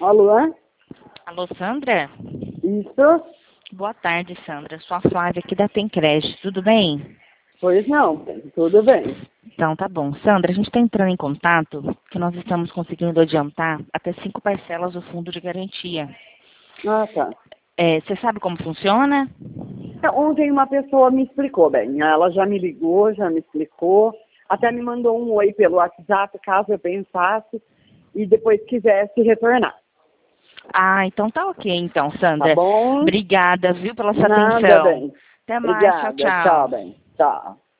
Alô? Alô, Sandra? Isso? Boa tarde, Sandra. Sou a Flávia aqui da Tencred. Tudo bem? Pois não, tudo bem. Então, tá bom. Sandra, a gente está entrando em contato que nós estamos conseguindo adiantar até 5 parcelas do fundo de garantia. Ah, tá. Você sabe como funciona? Então, ontem uma pessoa me explicou bem. Ela já me ligou, já me explicou, até me mandou um oi pelo WhatsApp, caso eu pensasse, e depois quisesse retornar. Ah, então tá ok, então, Tá Sandra. bom? Obrigada, viu, pela sua Nada, atenção. bem. Até mais. Tchau, Obrigada. Tchau, tchau. bem. Tchau.